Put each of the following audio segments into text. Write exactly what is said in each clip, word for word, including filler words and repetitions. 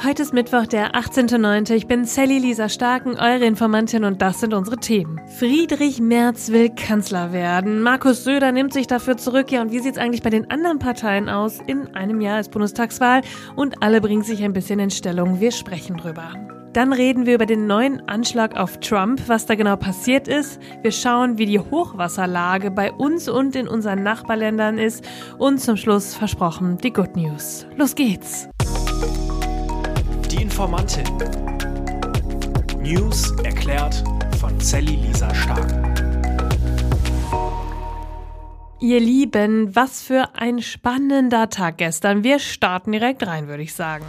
Heute ist Mittwoch, der achtzehnter neunte Ich bin Sally Lisa Starken, eure Informantin, und das sind unsere Themen. Friedrich Merz will Kanzler werden. Markus Söder nimmt sich dafür zurück. Ja, und wie sieht's eigentlich bei den anderen Parteien aus? In einem Jahr ist Bundestagswahl und alle bringen sich ein bisschen in Stellung. Wir sprechen drüber. Dann reden wir über den neuen Anschlag auf Trump, was da genau passiert ist. Wir schauen, wie die Hochwasserlage bei uns und in unseren Nachbarländern ist. Und zum Schluss, versprochen, die Good News. Los geht's! Die Informantin. News erklärt von Sally Lisa Starken. Ihr Lieben, was für ein spannender Tag gestern. Wir starten direkt rein, würde ich sagen.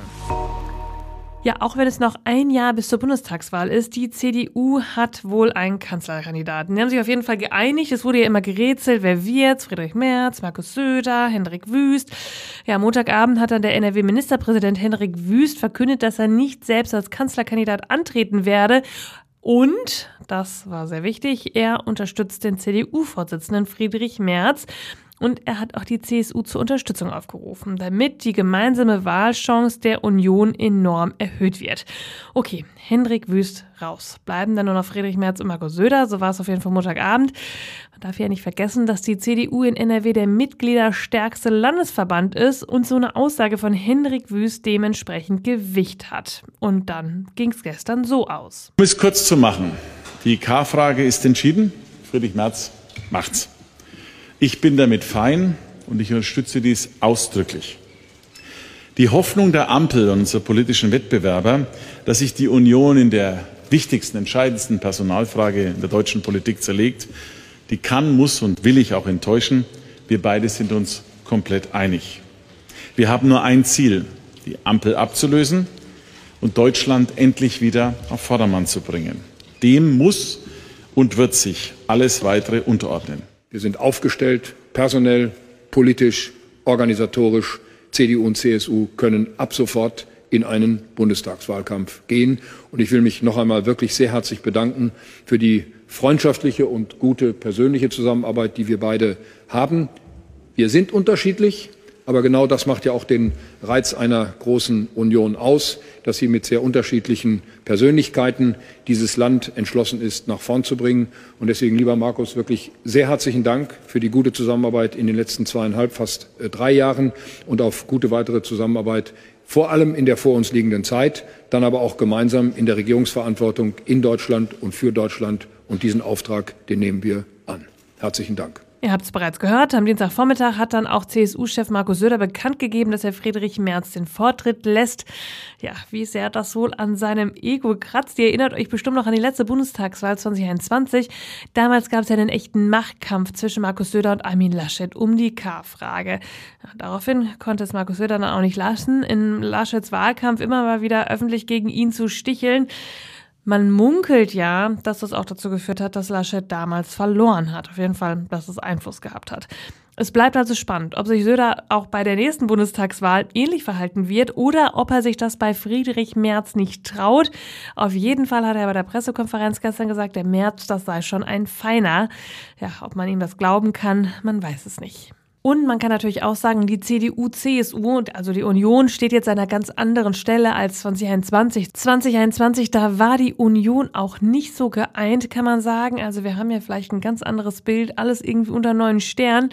Ja, auch wenn es noch ein Jahr bis zur Bundestagswahl ist, die C D U hat wohl einen Kanzlerkandidaten. Die haben sich auf jeden Fall geeinigt. Es wurde ja immer gerätselt, wer wird's? Friedrich Merz, Markus Söder, Hendrik Wüst. Ja, Montagabend hat dann der N R W-Ministerpräsident Hendrik Wüst verkündet, dass er nicht selbst als Kanzlerkandidat antreten werde. Und, das war sehr wichtig, er unterstützt den C D U-Vorsitzenden Friedrich Merz. Und er hat auch die C S U zur Unterstützung aufgerufen, damit die gemeinsame Wahlchance der Union enorm erhöht wird. Okay, Hendrik Wüst raus. Bleiben dann nur noch Friedrich Merz und Markus Söder. So war es auf jeden Fall Montagabend. Man darf ja nicht vergessen, dass die C D U in N R W der mitgliederstärkste Landesverband ist und so eine Aussage von Hendrik Wüst dementsprechend Gewicht hat. Und dann ging es gestern so aus. Um es kurz zu machen, die K-Frage ist entschieden. Friedrich Merz macht's. Ich bin damit fein und ich unterstütze dies ausdrücklich. Die Hoffnung der Ampel und unserer politischen Wettbewerber, dass sich die Union in der wichtigsten, entscheidendsten Personalfrage in der deutschen Politik zerlegt, die kann, muss und will ich auch enttäuschen. Wir beide sind uns komplett einig. Wir haben nur ein Ziel, die Ampel abzulösen und Deutschland endlich wieder auf Vordermann zu bringen. Dem muss und wird sich alles Weitere unterordnen. Wir sind aufgestellt, personell, politisch, organisatorisch. C D U und C S U können ab sofort in einen Bundestagswahlkampf gehen. Und ich will mich noch einmal wirklich sehr herzlich bedanken für die freundschaftliche und gute persönliche Zusammenarbeit, die wir beide haben. Wir sind unterschiedlich, aber genau das macht ja auch den Reiz einer großen Union aus, dass sie mit sehr unterschiedlichen Persönlichkeiten dieses Land entschlossen ist, nach vorn zu bringen. Und deswegen, lieber Markus, wirklich sehr herzlichen Dank für die gute Zusammenarbeit in den letzten zweieinhalb, fast äh, drei Jahren und auf gute weitere Zusammenarbeit, vor allem in der vor uns liegenden Zeit, dann aber auch gemeinsam in der Regierungsverantwortung in Deutschland und für Deutschland. Und diesen Auftrag, den nehmen wir an. Herzlichen Dank. Ihr habt es bereits gehört, am Dienstagvormittag hat dann auch C S U-Chef Markus Söder bekannt gegeben, dass er Friedrich Merz den Vortritt lässt. Ja, wie sehr das wohl an seinem Ego kratzt. Ihr erinnert euch bestimmt noch an die letzte Bundestagswahl zwanzig einundzwanzig. Damals gab es ja einen echten Machtkampf zwischen Markus Söder und Armin Laschet um die K-Frage. Ja, daraufhin konnte es Markus Söder dann auch nicht lassen, in Laschets Wahlkampf immer mal wieder öffentlich gegen ihn zu sticheln. Man munkelt ja, dass das auch dazu geführt hat, dass Laschet damals verloren hat. Auf jeden Fall, dass es Einfluss gehabt hat. Es bleibt also spannend, ob sich Söder auch bei der nächsten Bundestagswahl ähnlich verhalten wird oder ob er sich das bei Friedrich Merz nicht traut. Auf jeden Fall hat er bei der Pressekonferenz gestern gesagt, der Merz, das sei schon ein Feiner. Ja, ob man ihm das glauben kann, man weiß es nicht. Und man kann natürlich auch sagen, die C D U, C S U, also die Union, steht jetzt an einer ganz anderen Stelle als zwanzig einundzwanzig. zwanzig einundzwanzig, da war die Union auch nicht so geeint, kann man sagen. Also wir haben ja vielleicht ein ganz anderes Bild, alles irgendwie unter neun Sternen.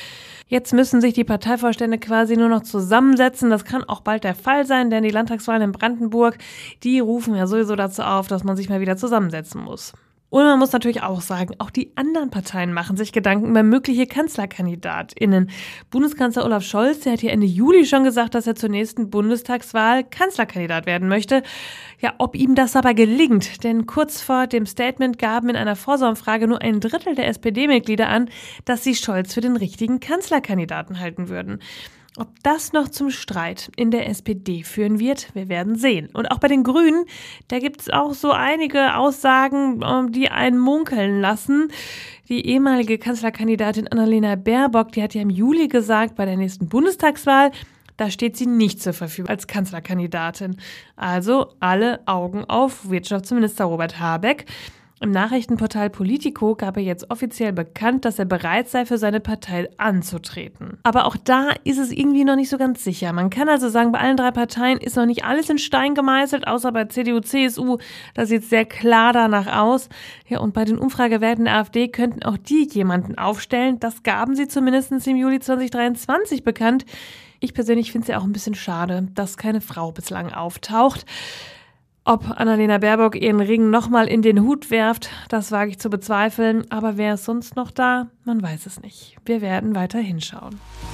Jetzt müssen sich die Parteivorstände quasi nur noch zusammensetzen. Das kann auch bald der Fall sein, denn die Landtagswahlen in Brandenburg, die rufen ja sowieso dazu auf, dass man sich mal wieder zusammensetzen muss. Und man muss natürlich auch sagen, auch die anderen Parteien machen sich Gedanken über mögliche KanzlerkandidatInnen. Bundeskanzler Olaf Scholz, der hat hier Ende Juli schon gesagt, dass er zur nächsten Bundestagswahl Kanzlerkandidat werden möchte. Ja, ob ihm das aber gelingt, denn kurz vor dem Statement gaben in einer Vorsorumfrage nur ein Drittel der S P D-Mitglieder an, dass sie Scholz für den richtigen Kanzlerkandidaten halten würden. Ob das noch zum Streit in der S P D führen wird, wir werden sehen. Und auch bei den Grünen, da gibt es auch so einige Aussagen, die einen munkeln lassen. Die ehemalige Kanzlerkandidatin Annalena Baerbock, die hat ja im Juli gesagt, bei der nächsten Bundestagswahl, da steht sie nicht zur Verfügung als Kanzlerkandidatin. Also alle Augen auf Wirtschaftsminister Robert Habeck. Im Nachrichtenportal Politico gab er jetzt offiziell bekannt, dass er bereit sei, für seine Partei anzutreten. Aber auch da ist es irgendwie noch nicht so ganz sicher. Man kann also sagen, bei allen drei Parteien ist noch nicht alles in Stein gemeißelt, außer bei C D U, C S U. Da sieht es sehr klar danach aus. Ja, und bei den Umfragewerten der AfD könnten auch die jemanden aufstellen. Das gaben sie zumindest im Juli zweitausenddreiundzwanzig bekannt. Ich persönlich finde es ja auch ein bisschen schade, dass keine Frau bislang auftaucht. Ob Annalena Baerbock ihren Ring nochmal in den Hut werft, das wage ich zu bezweifeln. Aber wer ist sonst noch da? Man weiß es nicht. Wir werden weiter hinschauen.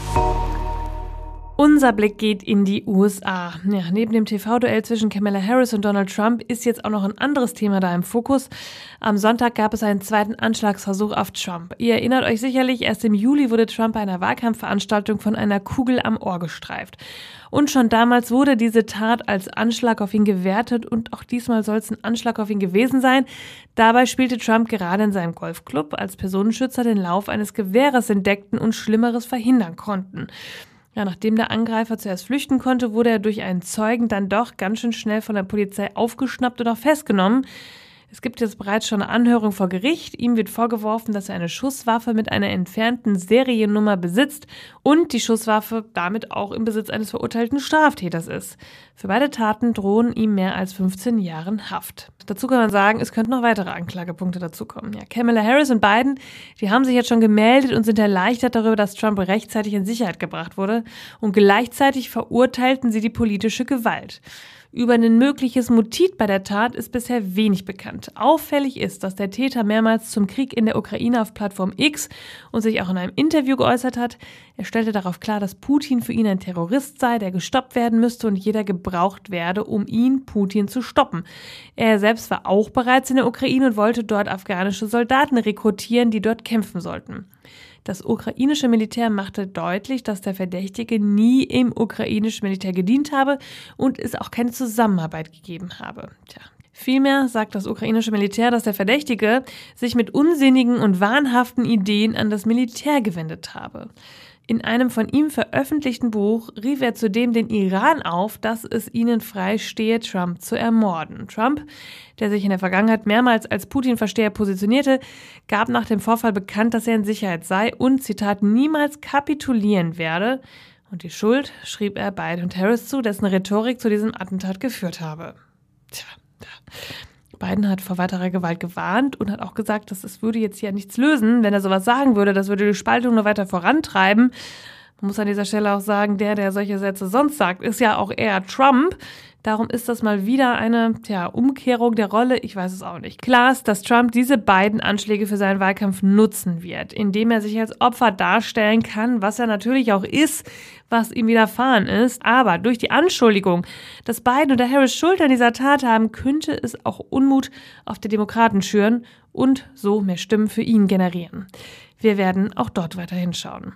Unser Blick geht in die U S A. Ja, neben dem T V-Duell zwischen Kamala Harris und Donald Trump ist jetzt auch noch ein anderes Thema da im Fokus. Am Sonntag gab es einen zweiten Anschlagsversuch auf Trump. Ihr erinnert euch sicherlich, erst im Juli wurde Trump bei einer Wahlkampfveranstaltung von einer Kugel am Ohr gestreift. Und schon damals wurde diese Tat als Anschlag auf ihn gewertet und auch diesmal soll es ein Anschlag auf ihn gewesen sein. Dabei spielte Trump gerade in seinem Golfclub, als Personenschützer den Lauf eines Gewehres entdeckten und Schlimmeres verhindern konnten. Ja, nachdem der Angreifer zuerst flüchten konnte, wurde er durch einen Zeugen dann doch ganz schön schnell von der Polizei aufgeschnappt und auch festgenommen. Es gibt jetzt bereits schon eine Anhörung vor Gericht. Ihm wird vorgeworfen, dass er eine Schusswaffe mit einer entfernten Seriennummer besitzt und die Schusswaffe damit auch im Besitz eines verurteilten Straftäters ist. Für beide Taten drohen ihm mehr als fünfzehn Jahre Haft. Dazu kann man sagen, es könnten noch weitere Anklagepunkte dazukommen. Ja, Kamala Harris und Biden, die haben sich jetzt schon gemeldet und sind erleichtert darüber, dass Trump rechtzeitig in Sicherheit gebracht wurde. Und gleichzeitig verurteilten sie die politische Gewalt. Über ein mögliches Motiv bei der Tat ist bisher wenig bekannt. Auffällig ist, dass der Täter mehrmals zum Krieg in der Ukraine auf Plattform X und sich auch in einem Interview geäußert hat. Er stellte darauf klar, dass Putin für ihn ein Terrorist sei, der gestoppt werden müsste und jeder gebraucht werde, um ihn, Putin, zu stoppen. Er selbst war auch bereits in der Ukraine und wollte dort afghanische Soldaten rekrutieren, die dort kämpfen sollten. Das ukrainische Militär machte deutlich, dass der Verdächtige nie im ukrainischen Militär gedient habe und es auch keine Zusammenarbeit gegeben habe. Tja. Vielmehr sagt das ukrainische Militär, dass der Verdächtige sich mit unsinnigen und wahnhaften Ideen an das Militär gewendet habe. In einem von ihm veröffentlichten Buch rief er zudem den Iran auf, dass es ihnen frei stehe, Trump zu ermorden. Trump, der sich in der Vergangenheit mehrmals als Putin-Versteher positionierte, gab nach dem Vorfall bekannt, dass er in Sicherheit sei und, Zitat, niemals kapitulieren werde. Und die Schuld schrieb er Biden und Harris zu, dessen Rhetorik zu diesem Attentat geführt habe. Tja, ja. Biden hat vor weiterer Gewalt gewarnt und hat auch gesagt, dass es würde jetzt ja nichts lösen, wenn er sowas sagen würde. Das würde die Spaltung nur weiter vorantreiben. Man muss an dieser Stelle auch sagen, der, der solche Sätze sonst sagt, ist ja auch eher Trump. Darum ist das mal wieder eine tja, Umkehrung der Rolle. Ich weiß es auch nicht. Klar ist, dass Trump diese beiden Anschläge für seinen Wahlkampf nutzen wird, indem er sich als Opfer darstellen kann, was er natürlich auch ist, was ihm widerfahren ist. Aber durch die Anschuldigung, dass Biden oder Harris Schuld an dieser Tat haben, könnte es auch Unmut auf die Demokraten schüren und so mehr Stimmen für ihn generieren. Wir werden auch dort weiter hinschauen.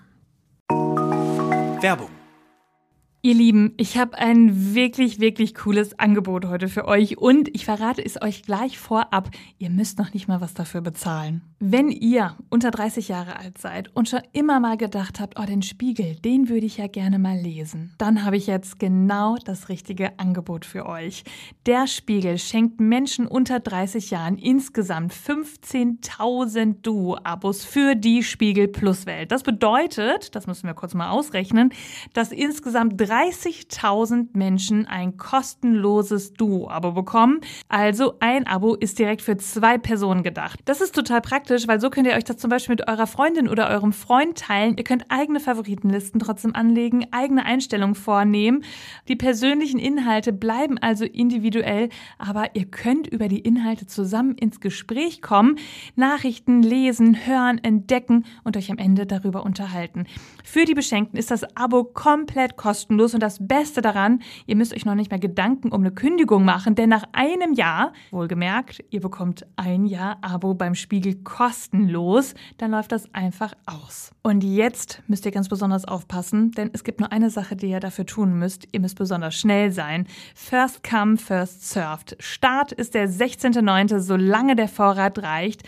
Werbung. Ihr Lieben, ich habe ein wirklich, wirklich cooles Angebot heute für euch und ich verrate es euch gleich vorab. Ihr müsst noch nicht mal was dafür bezahlen. Wenn ihr unter dreißig Jahre alt seid und schon immer mal gedacht habt, oh, den Spiegel, den würde ich ja gerne mal lesen, dann habe ich jetzt genau das richtige Angebot für euch. Der Spiegel schenkt Menschen unter dreißig Jahren insgesamt fünfzehntausend Duo-Abos für die Spiegel Plus Welt. Das bedeutet, das müssen wir kurz mal ausrechnen, dass insgesamt dreißigtausend Menschen ein kostenloses Duo-Abo bekommen. Also ein Abo ist direkt für zwei Personen gedacht. Das ist total praktisch, weil so könnt ihr euch das zum Beispiel mit eurer Freundin oder eurem Freund teilen. Ihr könnt eigene Favoritenlisten trotzdem anlegen, eigene Einstellungen vornehmen. Die persönlichen Inhalte bleiben also individuell, aber ihr könnt über die Inhalte zusammen ins Gespräch kommen, Nachrichten lesen, hören, entdecken und euch am Ende darüber unterhalten. Für die Beschenkten ist das Abo komplett kostenlos. Und das Beste daran, ihr müsst euch noch nicht mehr Gedanken um eine Kündigung machen, denn nach einem Jahr, wohlgemerkt, ihr bekommt ein Jahr Abo beim Spiegel kostenlos, dann läuft das einfach aus. Und jetzt müsst ihr ganz besonders aufpassen, denn es gibt nur eine Sache, die ihr dafür tun müsst. Ihr müsst besonders schnell sein. First come, first served. Start ist der sechzehnter neunte, solange der Vorrat reicht.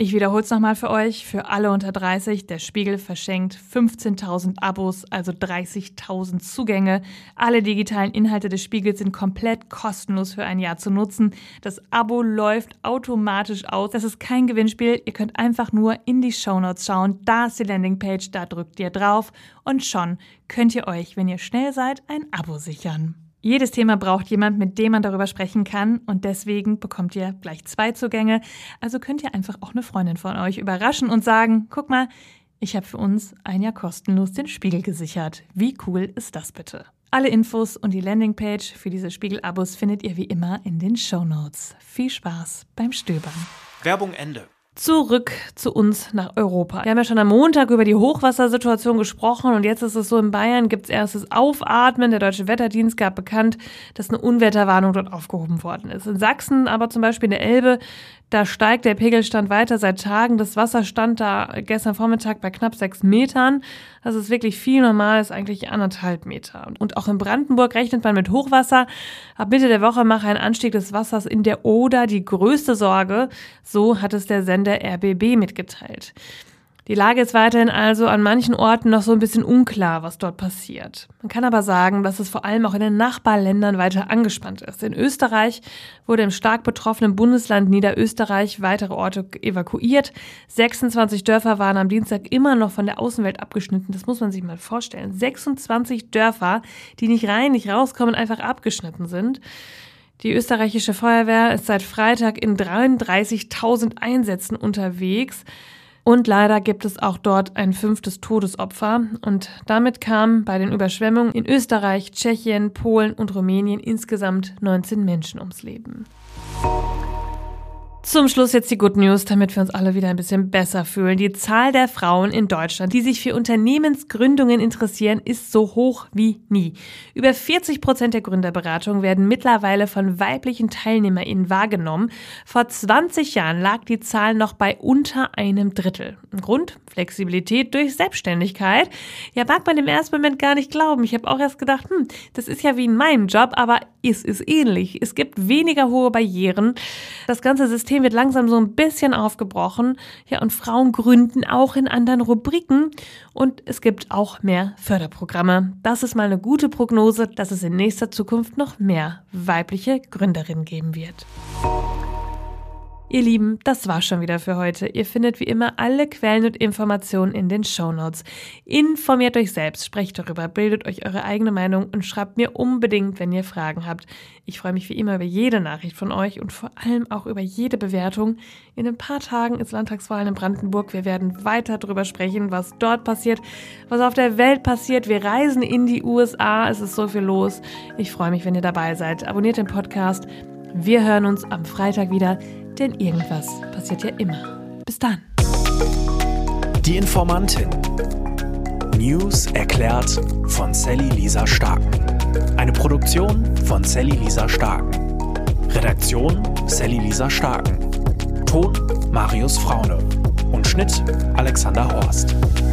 Ich wiederhole es nochmal für euch, für alle unter dreißig. Der Spiegel verschenkt fünfzehntausend Abos, also dreißigtausend Zugänge. Alle digitalen Inhalte des Spiegels sind komplett kostenlos für ein Jahr zu nutzen. Das Abo läuft automatisch aus. Das ist kein Gewinnspiel. Ihr könnt einfach nur in die Shownotes schauen. Da ist die Landingpage, da drückt ihr drauf und schon könnt ihr euch, wenn ihr schnell seid, ein Abo sichern. Jedes Thema braucht jemand, mit dem man darüber sprechen kann und deswegen bekommt ihr gleich zwei Zugänge. Also könnt ihr einfach auch eine Freundin von euch überraschen und sagen, guck mal, ich habe für uns ein Jahr kostenlos den Spiegel gesichert. Wie cool ist das bitte? Alle Infos und die Landingpage für diese Spiegel-Abos findet ihr wie immer in den Shownotes. Viel Spaß beim Stöbern. Werbung Ende. Zurück zu uns nach Europa. Wir haben ja schon am Montag über die Hochwassersituation gesprochen und jetzt ist es so, in Bayern gibt es erstes Aufatmen. Der Deutsche Wetterdienst gab bekannt, dass eine Unwetterwarnung dort aufgehoben worden ist. In Sachsen aber zum Beispiel in der Elbe, da steigt der Pegelstand weiter seit Tagen. Das Wasser stand da gestern Vormittag bei knapp sechs Metern. Das ist wirklich viel, normal ist eigentlich anderthalb Meter. Und auch in Brandenburg rechnet man mit Hochwasser. Ab Mitte der Woche mache ein Anstieg des Wassers in der Oder die größte Sorge. So hat es der Sender R B B mitgeteilt. Die Lage ist weiterhin also an manchen Orten noch so ein bisschen unklar, was dort passiert. Man kann aber sagen, dass es vor allem auch in den Nachbarländern weiter angespannt ist. In Österreich wurde im stark betroffenen Bundesland Niederösterreich weitere Orte evakuiert. sechsundzwanzig Dörfer waren am Dienstag immer noch von der Außenwelt abgeschnitten. Das muss man sich mal vorstellen. sechsundzwanzig Dörfer, die nicht rein, nicht rauskommen, einfach abgeschnitten sind. Die österreichische Feuerwehr ist seit Freitag in dreiunddreißigtausend Einsätzen unterwegs. Und leider gibt es auch dort ein fünftes Todesopfer. Und damit kamen bei den Überschwemmungen in Österreich, Tschechien, Polen und Rumänien insgesamt neunzehn Menschen ums Leben. Zum Schluss jetzt die Good News, damit wir uns alle wieder ein bisschen besser fühlen. Die Zahl der Frauen in Deutschland, die sich für Unternehmensgründungen interessieren, ist so hoch wie nie. Über vierzig Prozent der Gründerberatungen werden mittlerweile von weiblichen TeilnehmerInnen wahrgenommen. Vor zwanzig Jahren lag die Zahl noch bei unter einem Drittel. Grund? Flexibilität durch Selbstständigkeit. Ja, mag man im ersten Moment gar nicht glauben. Ich habe auch erst gedacht, hm, das ist ja wie in meinem Job, aber es ist ähnlich. Es gibt weniger hohe Barrieren. Das ganze System wird langsam so ein bisschen aufgebrochen. Ja, und Frauen gründen auch in anderen Rubriken. Und es gibt auch mehr Förderprogramme. Das ist mal eine gute Prognose, dass es in nächster Zukunft noch mehr weibliche Gründerinnen geben wird. Ihr Lieben, das war schon wieder für heute. Ihr findet wie immer alle Quellen und Informationen in den Shownotes. Informiert euch selbst, sprecht darüber, bildet euch eure eigene Meinung und schreibt mir unbedingt, wenn ihr Fragen habt. Ich freue mich wie immer über jede Nachricht von euch und vor allem auch über jede Bewertung. In ein paar Tagen ist Landtagswahlen in Brandenburg. Wir werden weiter darüber sprechen, was dort passiert, was auf der Welt passiert. Wir reisen in die U S A, es ist so viel los. Ich freue mich, wenn ihr dabei seid. Abonniert den Podcast. Wir hören uns am Freitag wieder. Denn irgendwas passiert ja immer. Bis dann. Die Informantin. News erklärt von Sally Lisa Starken. Eine Produktion von Sally Lisa Starken. Redaktion Sally Lisa Starken. Ton Marius Fraune. Und Schnitt Alexander Horst.